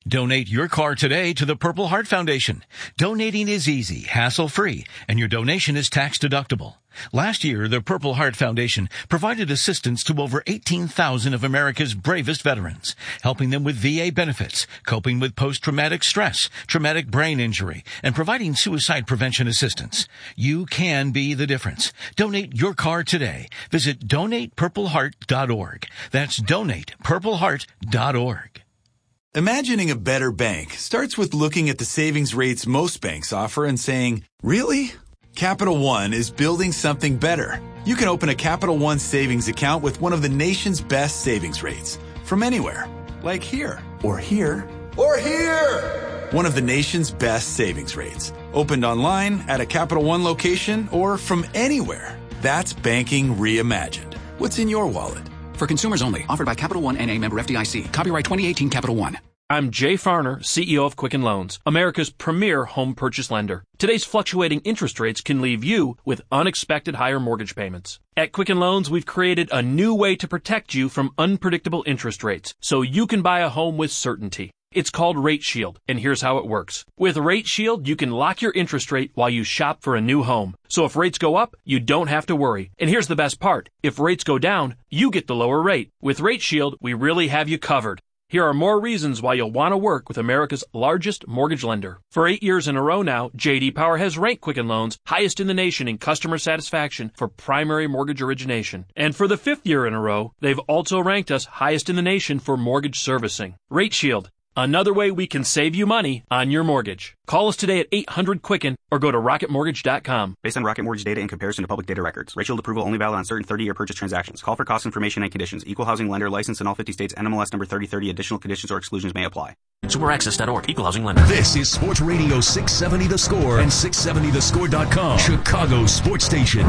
Donate your car today to the Purple Heart Foundation. Donating is easy, hassle-free, and your donation is tax-deductible. Last year, the Purple Heart Foundation provided assistance to over 18,000 of America's bravest veterans, helping them with VA benefits, coping with post-traumatic stress, traumatic brain injury, and providing suicide prevention assistance. You can be the difference. Donate your car today. Visit donatepurpleheart.org. That's donatepurpleheart.org. Imagining a better bank starts with looking at the savings rates most banks offer and saying, really? Capital One is building something better. You can open a Capital One savings account with one of the nation's best savings rates from anywhere, like here, or here, or here. One of the nation's best savings rates. Opened online, at a Capital One location, or from anywhere. That's banking reimagined. What's in your wallet? For consumers only. Offered by Capital One N.A. member FDIC. Copyright 2018 Capital One. I'm Jay Farner, CEO of Quicken Loans, America's premier home purchase lender. Today's fluctuating interest rates can leave you with unexpected higher mortgage payments. At Quicken Loans, we've created a new way to protect you from unpredictable interest rates so you can buy a home with certainty. It's called Rate Shield, and here's how it works. With Rate Shield, you can lock your interest rate while you shop for a new home. So if rates go up, you don't have to worry. And here's the best part. If rates go down, you get the lower rate. With Rate Shield, we really have you covered. Here are more reasons why you'll want to work with America's largest mortgage lender. For 8 years in a row now, J.D. Power has ranked Quicken Loans highest in the nation in customer satisfaction for primary mortgage origination. And for the 5th year in a row, they've also ranked us highest in the nation for mortgage servicing. Rate Shield. Another way we can save you money on your mortgage. Call us today at 800-QUICKEN or go to rocketmortgage.com. Based on Rocket Mortgage data in comparison to public data records. Rate Shield approval only valid on certain 30-year purchase transactions. Call for cost information and conditions. Equal housing lender licensed in all 50 states. NMLS number 3030. Additional conditions or exclusions may apply. SuperAccess.org. Equal housing lender. This is Sports Radio 670 The Score and 670thescore.com. Chicago's sports station.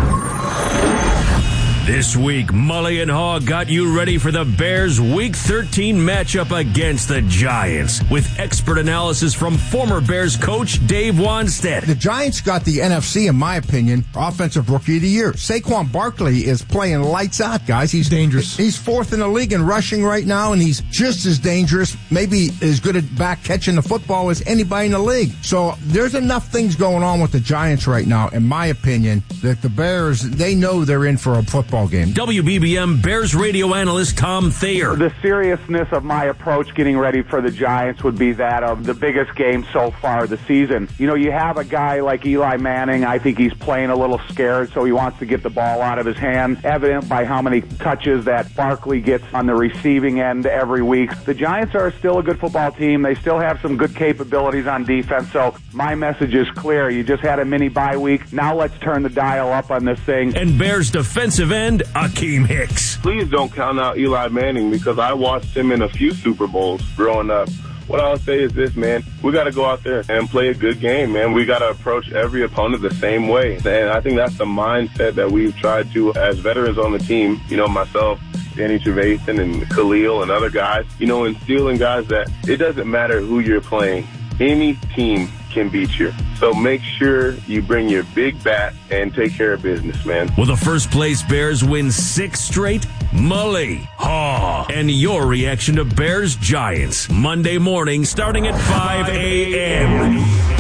This week, Mully and Haw got you ready for the Bears' Week 13 matchup against the Giants with expert analysis from former Bears coach Dave Wanstead. The Giants got the NFC, in my opinion, Offensive Rookie of the Year. Saquon Barkley is playing lights out, guys. He's dangerous. He's 4th in the league in rushing right now, and he's just as dangerous, maybe as good at back catching the football as anybody in the league. So there's enough things going on with the Giants right now, in my opinion, that the Bears, they know they're in for a football game. WBBM Bears radio analyst Tom Thayer. The seriousness of my approach getting ready for the Giants would be that of the biggest game so far this season. You know, you have a guy like Eli Manning. I think he's playing a little scared, so he wants to get the ball out of his hand, evident by how many touches that Barkley gets on the receiving end every week. The Giants are still a good football team. They still have some good capabilities on defense, so my message is clear. You just had a mini bye week. Now let's turn the dial up on this thing. And Bears defensive end, Akeem Hicks. Please don't count out Eli Manning because I watched him in a few Super Bowls growing up. What I'll say is this, man, we got to go out there and play a good game, man. We got to approach every opponent the same way. And I think that's the mindset that we've tried to, as veterans on the team, you know, myself, Danny Trevathan and Khalil and other guys, you know, instilling guys that it doesn't matter who you're playing. Any team can beat you. So make sure you bring your big bat and take care of business, man. Will the first place Bears win 6 straight? Mully, Haw, and your reaction to Bears Giants. Monday morning starting at 5 a.m.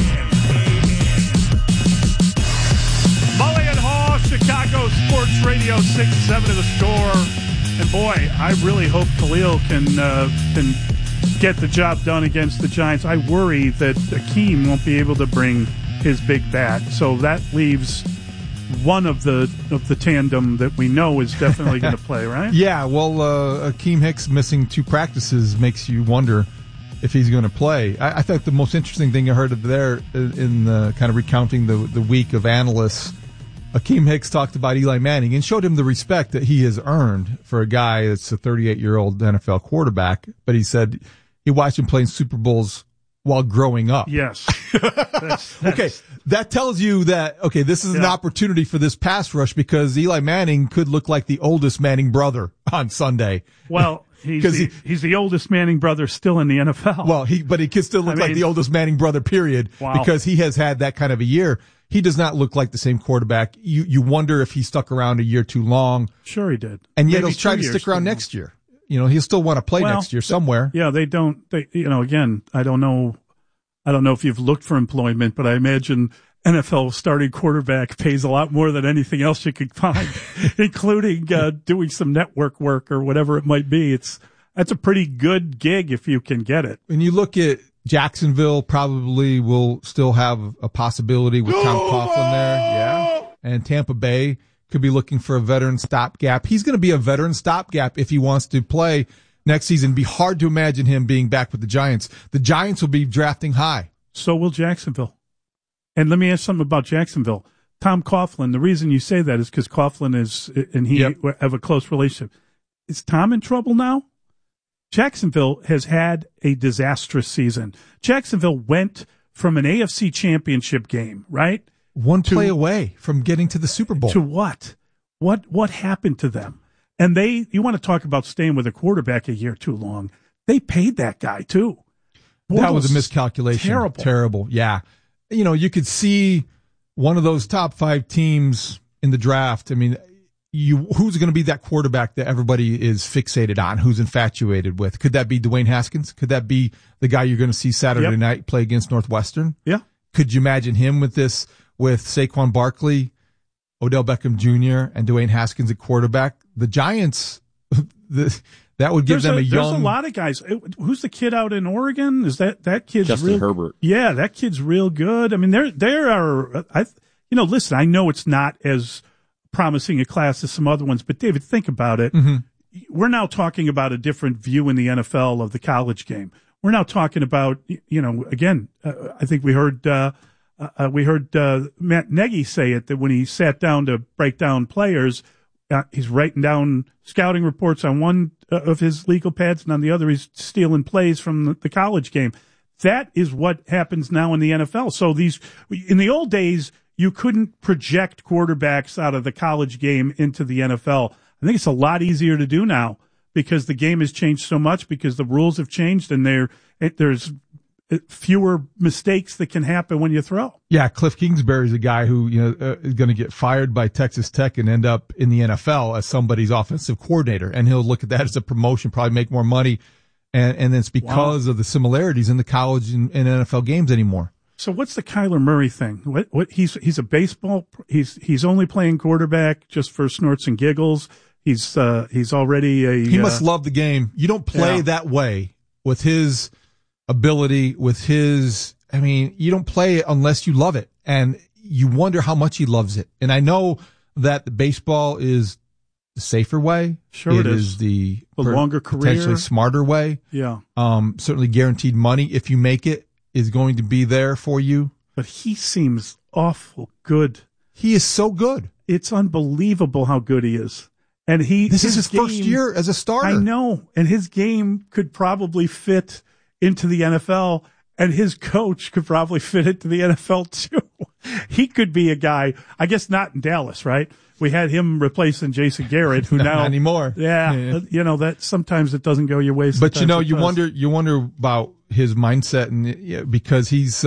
Mully and Haw, Chicago Sports Radio 670 The Score. And boy, I really hope Khalil can get the job done against the Giants. I worry that Akeem won't be able to bring his big bat, so that leaves one of the tandem that we know is definitely going to play, right? Yeah, well, Akeem Hicks missing 2 practices makes you wonder if he's going to play. I thought the most interesting thing I heard of there in kind of recounting the week of analysts, Akeem Hicks talked about Eli Manning and showed him the respect that he has earned for a guy that's a 38-year-old NFL quarterback, but he said he watched him playing Super Bowls while growing up. Yes. Okay, that tells you that, okay, this is an opportunity for this pass rush because Eli Manning could look like the oldest Manning brother on Sunday. Well, he's the oldest Manning brother still in the NFL. Well, but he could still look like the oldest Manning brother, period, because he has had that kind of a year. He does not look like the same quarterback. You wonder if he stuck around a year too long. Sure he did. And yet he'll try to stick around next year. He'll still want to play next year somewhere. Yeah, they don't. Again, I don't know if you've looked for employment, but I imagine NFL starting quarterback pays a lot more than anything else you could find, including doing some network work or whatever it might be. That's a pretty good gig if you can get it. When you look at Jacksonville, probably will still have a possibility with Tom Coughlin there. Yeah. And Tampa Bay could be looking for a veteran stopgap. He's going to be a veteran stopgap if he wants to play next season. It'd be hard to imagine him being back with the Giants. The Giants will be drafting high. So will Jacksonville. And let me ask something about Jacksonville. Tom Coughlin, the reason you say that is because Coughlin and he have a close relationship. Is Tom in trouble now? Jacksonville has had a disastrous season. Jacksonville went from an AFC championship game, right? One play away from getting to the Super Bowl. To what? What happened to them? And you want to talk about staying with a quarterback a year too long. They paid that guy too. That was a miscalculation. Terrible. Yeah. You could see one of those top 5 teams in the draft. I mean, who's going to be that quarterback that everybody is fixated on, who's infatuated with? Could that be Dwayne Haskins? Could that be the guy you're going to see Saturday night play against Northwestern? Yeah. Could you imagine him with Saquon Barkley, Odell Beckham Jr., and Dwayne Haskins at quarterback? The Giants, that would give them a young... There's a lot of guys. Who's the kid out in Oregon? Is that kid's Justin Herbert. Yeah, that kid's real good. I mean, there are... listen, I know it's not as promising a class as some other ones, but David, think about it. Mm-hmm. We're now talking about a different view in the NFL of the college game. We're now talking about, again, I think we heard Matt Nagy say it, that when he sat down to break down players, he's writing down scouting reports on one of his legal pads, and on the other he's stealing plays from the college game. That is what happens now in the NFL. So in the old days, you couldn't project quarterbacks out of the college game into the NFL. I think it's a lot easier to do now because the game has changed so much, because the rules have changed, and there's fewer mistakes that can happen when you throw. Yeah, Cliff Kingsbury's a guy who is going to get fired by Texas Tech and end up in the NFL as somebody's offensive coordinator, and he'll look at that as a promotion, probably make more money, and it's because of the similarities in the college and NFL games anymore. So what's the Kyler Murray thing? What he's a baseball. He's only playing quarterback just for snorts and giggles. He's already He must love the game. You don't play that way with his ability, with his. I mean, you don't play it unless you love it, and you wonder how much he loves it. And I know that the baseball is the safer way. Sure, it is the longer career, potentially smarter way. Yeah. Certainly guaranteed money if you make it is going to be there for you. But he seems awful good. He is so good. It's unbelievable how good he is. And this is his first year as a starter. I know. And his game could probably fit into the NFL, and his coach could probably fit into the NFL too. He could be a guy, I guess not in Dallas, right? We had him replacing Jason Garrett, who now not anymore. Yeah. That sometimes it doesn't go your way. But you wonder about his mindset, and because he's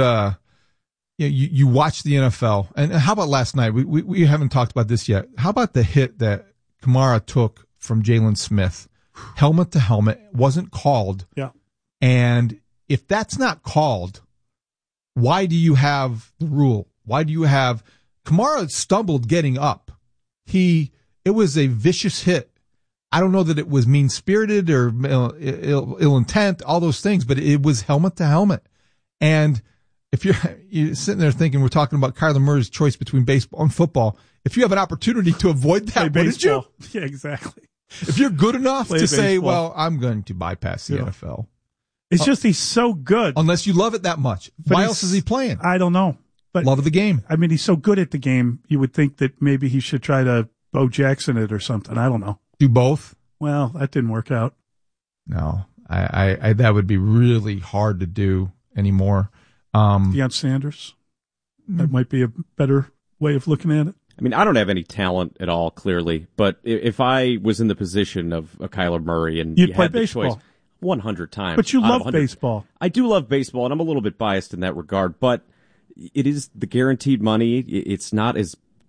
you watch the NFL, and how about last night? We haven't talked about this yet. How about the hit that Kamara took from Jalen Smith, helmet to helmet, wasn't called? Yeah. And if that's not called, why do you have the rule? Why do you have Kamara stumbled getting up? It was a vicious hit. I don't know that it was mean-spirited or ill intent, all those things, but it was helmet to helmet. And if you're sitting there thinking we're talking about Kyler Murray's choice between baseball and football, if you have an opportunity to avoid that, wouldn't you? Yeah, exactly. If you're good enough to say, well, I'm going to bypass the NFL. It's just he's so good. Unless you love it that much. Why else is he playing? I don't know. But love of the game. I mean, he's so good at the game, you would think that maybe he should try to Bo Jackson it or something. I don't know. Do both? Well, that didn't work out. No. I that would be really hard to do anymore. Deion Sanders. That might be a better way of looking at it. I mean, I don't have any talent at all, clearly, but if I was in the position of a Kyler Murray and you'd you play had the baseball. choice 100 times. But you love baseball. I do love baseball, and I'm a little bit biased in that regard, but it is the guaranteed money. It's not as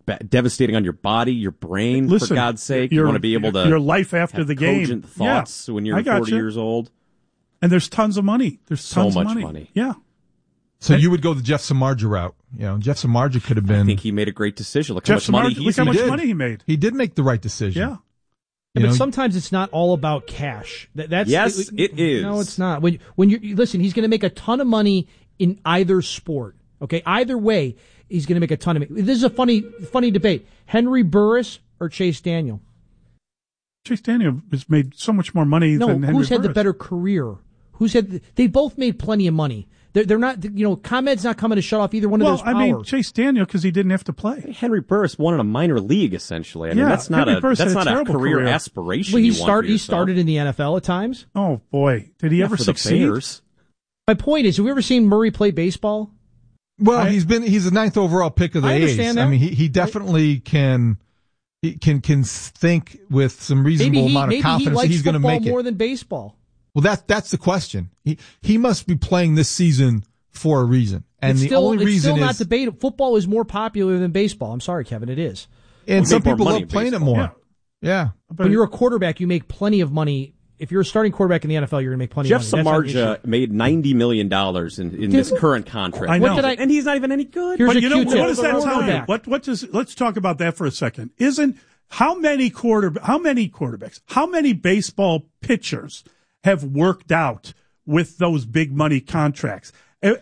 devastating on your body, your brain. Listen, for God's sake, you want to be able to your life after the game. Cogent thoughts when you're 40 years old. And there's tons of money. There's tons so much of money. Yeah. So you would go the Jeff Samardzija route. Jeff Samardzija could have been. I think he made a great decision. Look Jeff how much money he made. He did make the right decision. Yeah. But sometimes it's not all about cash. Yes, it is. No, it's not. When you listen, he's going to make a ton of money in either sport. Okay, either way, he's going to make a ton of money. This is a funny debate: Henry Burris or Chase Daniel. Chase Daniel has made so much more money than Henry Burris. Who's had the better career? They both made plenty of money. They're not, ComEd's not coming to shut off either one of those powers. I mean, Chase Daniel, because he didn't have to play. Henry Burris won in a minor league, essentially. I mean, that's not a career aspiration. Well, he started in the NFL at times. Oh, boy. Did he ever succeed? My point is, have we ever seen Murray play baseball? Well, he's the 9th overall pick of the A's. I understand that. I mean, he definitely can think with some reasonable amount of confidence that he's going to make it. More than baseball. Well, that's the question. He must be playing this season for a reason, and the only reason it's still not debatable. Football is more popular than baseball. I'm sorry, Kevin, it is. And some people love playing it more. Yeah. When you're a quarterback, you make plenty of money. If you're a starting quarterback in the NFL, you're going to make plenty of money. Jeff Samardzija made $90 million in this current contract. I know. And he's not even any good. But what does that tell you? Let's talk about that for a second. How many quarterbacks, how many baseball pitchers have worked out with those big money contracts?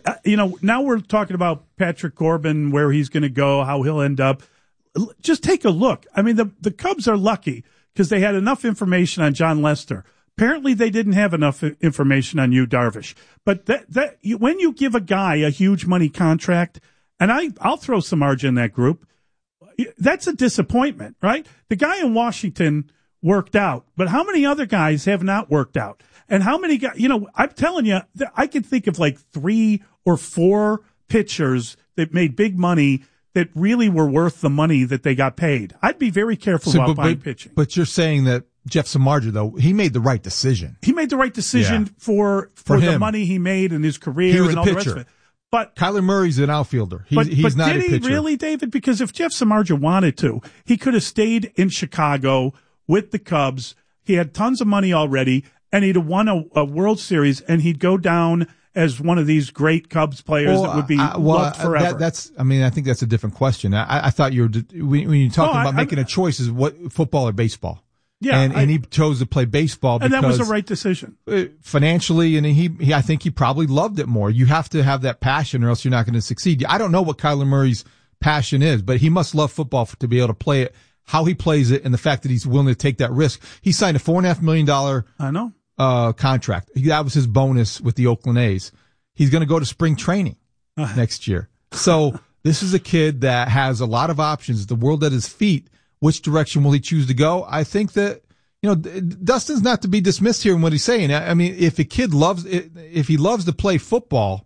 Now we're talking about Patrick Corbin, where he's going to go, how he'll end up. Just take a look. I mean, the Cubs are lucky because they had enough information on John Lester. Apparently, they didn't have enough information on Yu Darvish. But when you give a guy a huge money contract, and I'll throw Samardzija in that group, that's a disappointment, right? The guy in Washington worked out, but how many other guys have not worked out? And how many guys, I'm telling you, I can think of like 3 or 4 pitchers that made big money that really were worth the money that they got paid. I'd be very careful about buying pitching. But you're saying that Jeff Samardzija, though, he made the right decision. He made the right decision for the money he made in his career. He was and a all pitcher. The rest of it. But Kyler Murray's an outfielder. He's not a pitcher. But did he really, David? Because if Jeff Samardzija wanted to, he could have stayed in Chicago with the Cubs. He had tons of money already, and he'd have won a World Series, and he'd go down as one of these great Cubs players that would be loved forever. I think that's a different question. I thought you were when you're talking about making a choice is what football or baseball. Yeah, and he chose to play baseball because, and that was the right decision financially, and he I think he probably loved it more. You have to have that passion, or else you're not going to succeed. I don't know what Kyler Murray's passion is, but he must love football to be able to play it, how he plays it, and the fact that he's willing to take that risk. He signed a $4.5 million contract. That was his bonus with the Oakland A's. He's going to go to spring training next year. So this is a kid that has a lot of options. The world at his feet. Which direction will he choose to go? I think that, Dustin's not to be dismissed here in what he's saying. I mean, if a kid if he loves to play football,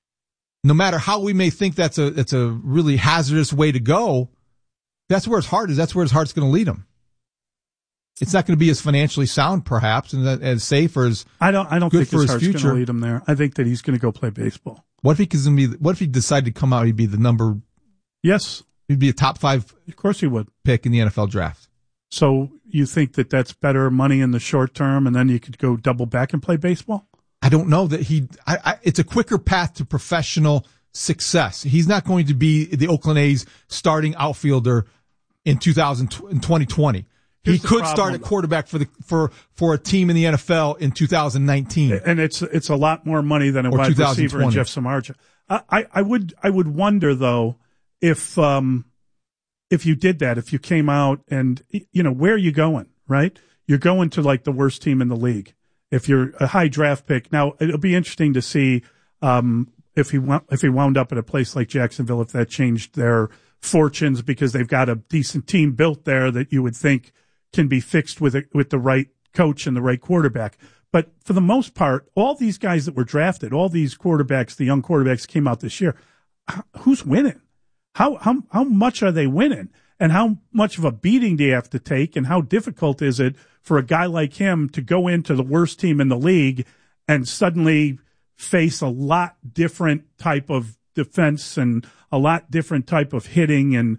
no matter how we may think that's a really hazardous way to go, that's where his heart is. That's where his heart's going to lead him. It's not going to be as financially sound, perhaps, and as safe or as I don't good think for his heart's future. going to lead him there. I think that he's going to go play baseball. What if he decided to come out? He'd be the number. Yes. He'd be a top 5. Of course he would. Pick in the NFL draft. So you think that that's better money in the short term, and then you could go double back and play baseball? I don't know that it's a quicker path to professional success. He's not going to be the Oakland A's starting outfielder in 2020. He could start at quarterback for a team in the NFL in 2019. And it's a lot more money than a wide receiver in Jeff Samardzija. I would wonder though, if you did that, if you came out and, where are you going, right? You're going to like the worst team in the league. If you're a high draft pick. Now, it'll be interesting to see, if he wound up at a place like Jacksonville, if that changed their fortunes because they've got a decent team built there that you would think can be fixed with the right coach and the right quarterback. But for the most part, all these guys that were drafted, all these quarterbacks, the young quarterbacks came out this year. Who's winning? How much are they winning? And how much of a beating do you have to take? And how difficult is it for a guy like him to go into the worst team in the league and suddenly face a lot different type of defense and a lot different type of hitting? And,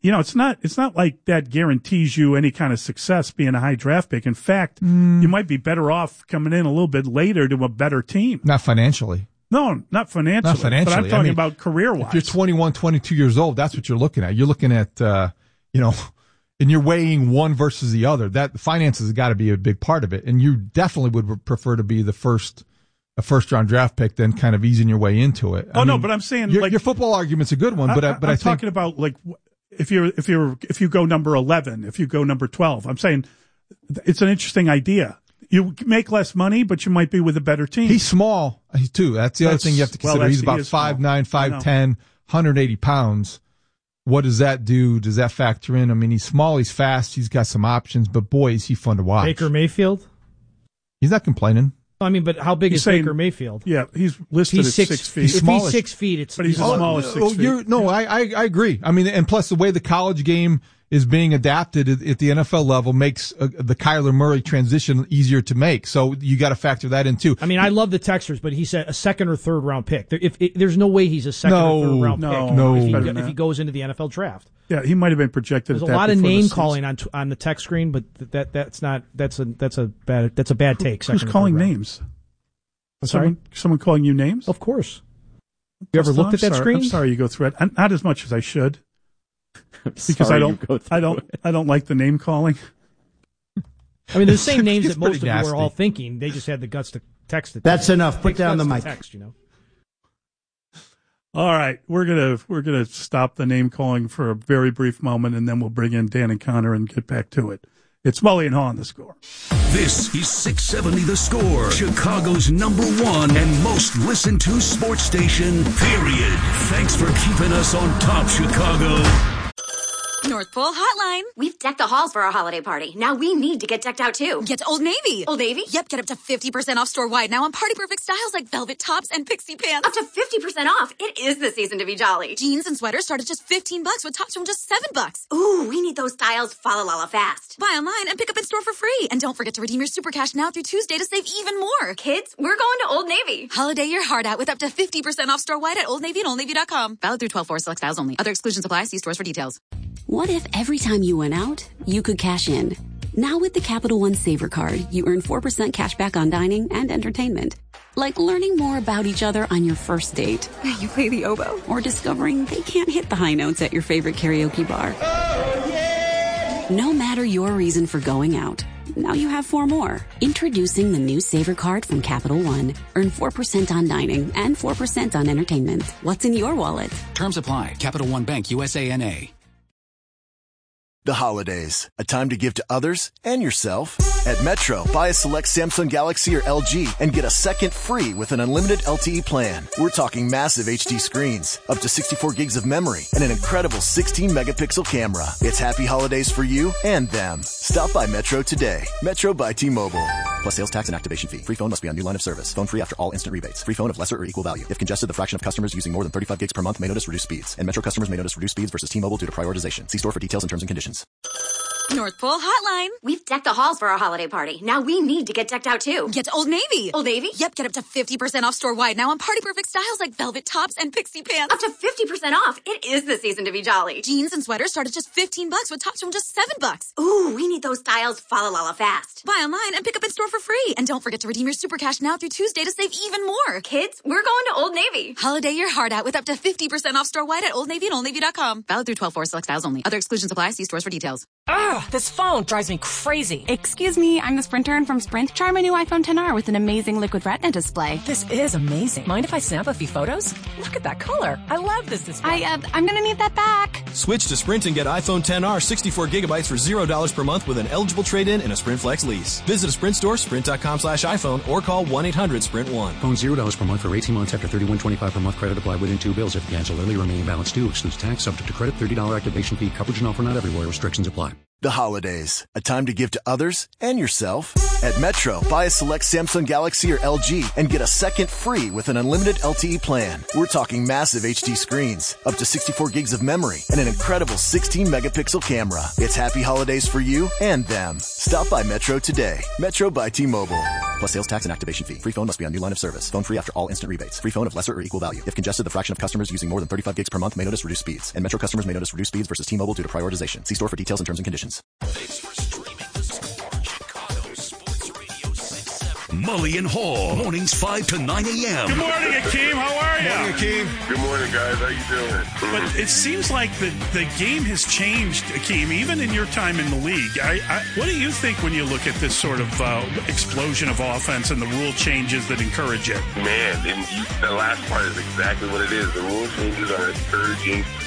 it's not like that guarantees you any kind of success being a high draft pick. In fact, you might be better off coming in a little bit later to a better team. Not financially. No, not financially. Not financially. But I'm talking about career-wise. If you're 21, 22 years old, that's what you're looking at. You're looking at, and you're weighing one versus the other. That finances has got to be a big part of it. And you definitely would prefer to be a first-round draft pick than kind of easing your way into it. No, but I'm saying your football argument's a good one. But I'm I think talking about like if you go number 11, if you go number 12. I'm saying it's an interesting idea. You make less money, but you might be with a better team. He's small, too. That's the other thing you have to consider. He's about 5'9", 5'10", 180 pounds. What does that do? Does that factor in? I mean, he's small, he's fast, he's got some options, but boy, is he fun to watch. Baker Mayfield? He's not complaining. I mean, but how big is Baker Mayfield? Yeah, he's listed at 6 feet. If he's 6 feet, but he's the smallest 6 feet. I agree. I mean, and plus the way the college game is being adapted at the NFL level makes the Kyler Murray transition easier to make. So you got to factor that in too. I mean, I love the texters, but he said a second or third round pick. There's no way he's a second or third round pick if he goes into the NFL draft. Yeah, he might have been projected. There's a lot of name calling on the text screen, but that's a bad take. Who's calling names? I'm sorry? Someone calling you names? Of course. You ever looked at that screen? I'm sorry you go through it. Not as much as I should. Because I don't like the name calling. I mean, the same names that most of you are all thinking. They just had the guts to text it. That's enough. Put down the mic. Text, All right, we're gonna stop the name calling for a very brief moment, and then we'll bring in Dan and Connor and get back to it. It's Mully and Haw on The Score. This is 670 The Score, Chicago's #1 and most listened to sports station, period. Thanks for keeping us on top, Chicago. North Pole Hotline. We've decked the halls for our holiday party. Now we need to get decked out too. Get to Old Navy. Old Navy? Yep, get up to 50% off store-wide now on party-perfect styles like velvet tops and pixie pants. Up to 50% off. It is the season to be jolly. Jeans and sweaters start at just $15 with tops from just $7. Ooh, we need those styles fa-la-la-la fast. Buy online and pick up in store for free. And don't forget to redeem your super cash now through Tuesday to save even more. Kids, we're going to Old Navy. Holiday your heart out with up to 50% off store-wide at Old Navy and OldNavy.com. Valid through 12/4 select styles only. Other exclusions apply. See stores for details. What if every time you went out, you could cash in? Now with the Capital One Saver Card, you earn 4% cash back on dining and entertainment. Like learning more about each other on your first date. You play the oboe? Or discovering they can't hit the high notes at your favorite karaoke bar. Oh, yeah! No matter your reason for going out, now you have 4 more. Introducing the new Saver Card from Capital One. Earn 4% on dining and 4% on entertainment. What's in your wallet? Terms apply. Capital One Bank, USA, N.A. The holidays, a time to give to others and yourself. At Metro, buy a select Samsung Galaxy or LG and get a second free with an unlimited LTE plan. We're talking massive HD screens, up to 64 gigs of memory, and an incredible 16-megapixel camera. It's happy holidays for you and them. Stop by Metro today. Metro by T-Mobile. Plus sales tax and activation fee. Free phone must be on new line of service. Phone free after all instant rebates. Free phone of lesser or equal value. If congested, the fraction of customers using more than 35 gigs per month may notice reduced speeds. And Metro customers may notice reduced speeds versus T-Mobile due to prioritization. See store for details and terms and conditions. North Pole Hotline. We've decked the halls for our holiday party. Now we need to get decked out too. Get to Old Navy. Old Navy? Yep, get up to 50% off store-wide now on party-perfect styles like velvet tops and pixie pants. Up to 50% off. It is the season to be jolly. Jeans and sweaters start at just $15 with tops from just $7. Ooh, we need those styles fa-la-la-la fast. Buy online and pick up in store for free. And don't forget to redeem your super cash now through Tuesday to save even more. Kids, we're going to Old Navy. Holiday your heart out with up to 50% off store-wide at Old Navy and OldNavy.com. Valid through 12/4 select styles only. Other exclusions apply. See stores for details. Ugh, this phone drives me crazy. Excuse me, I'm the Sprint intern from Sprint. Try my new iPhone XR with an amazing liquid retina display. This is amazing. Mind if I snap a few photos? Look at that color. I love this display. I'm gonna need that back. Switch to Sprint and get iPhone XR 64 gigabytes for $0 per month with an eligible trade-in and a Sprint Flex lease. Visit a Sprint store, sprint.com/iPhone, or call 1-800-SPRINT1. Phone $0 per month for 18 months after $31.25 per month. Credit applied within 2 bills. If cancel early, remaining balance due. Excludes tax. Subject to credit. $30 activation fee. Coverage and offer not everywhere. Restrictions apply. The holidays, a time to give to others and yourself. At Metro, buy a select Samsung Galaxy or LG and get a second free with an unlimited LTE plan. We're talking massive HD screens, up to 64 gigs of memory, and an incredible 16-megapixel camera. It's happy holidays for you and them. Stop by Metro today. Metro by T-Mobile. plus sales tax and activation fee. Free phone must be on new line of service. Phone free after all instant rebates. Free phone of lesser or equal value. If congested, the fraction of customers using more than 35 gigs per month may notice reduced speeds. And Metro customers may notice reduced speeds versus T-Mobile due to prioritization. See store for details and terms and conditions. Thanks for streaming the Score, Chicago Sports Radio 670. Mully and Haw, mornings 5 to 9 a.m. Good morning, Akeem. How are you? Morning, Akeem. Good morning, guys. How you doing? But it seems like the game has changed, Akeem, even in your time in the league. What do you think when you look at this sort of explosion of offense and the rule changes that encourage it? Man, the last part is exactly what it is. The rule changes are encouraging